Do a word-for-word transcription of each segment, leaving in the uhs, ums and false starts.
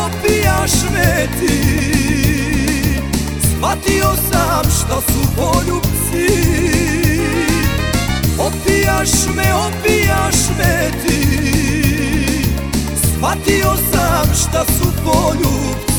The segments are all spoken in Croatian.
opijaš me ti. Shvatio sam šta su poljupci. Opijaš me, opijaš me ti. Shvatio sam šta su poljupci.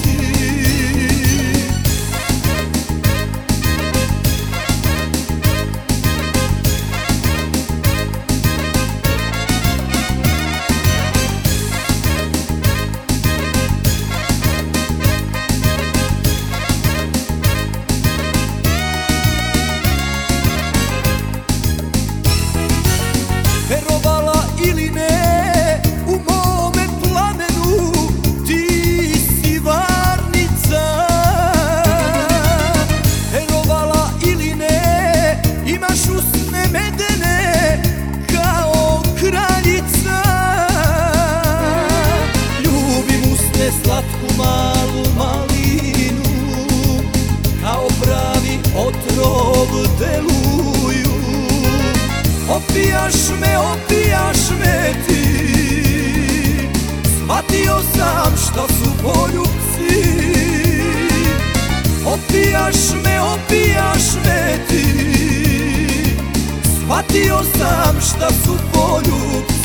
Verovala ili ne, u mome plamenu ti si varnica. Verovala ili ne, imaš usne medene kao kraljica. Ljubim usne slatku malu malinu, kao pravi otrov deluju. Opijaš me, opijaš me ti. Shvatio sam šta su poljupci. Opijaš me, opijaš me ti. Shvatio sam šta su poljupci.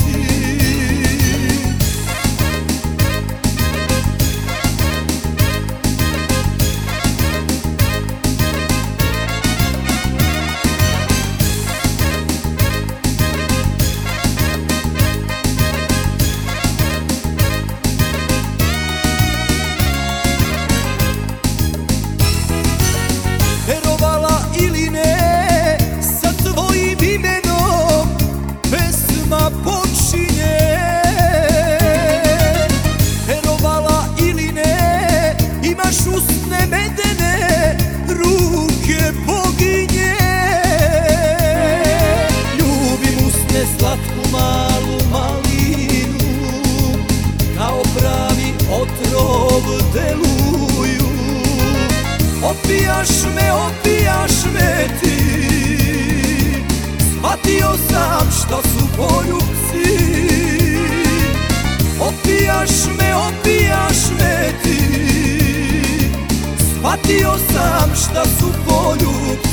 Verovala ili ne, sa tvojim imenom pesma počinje. Verovala ili ne, imaš usne medene, ruke boginje. Ljubim usne slatku malu malinu, kao pravi otrov deluju. Opijaš me, opijaš me ti. Shvatio sam šta su poljupci. Opijaš me, opijaš me ti. Shvatio sam šta su poljupci.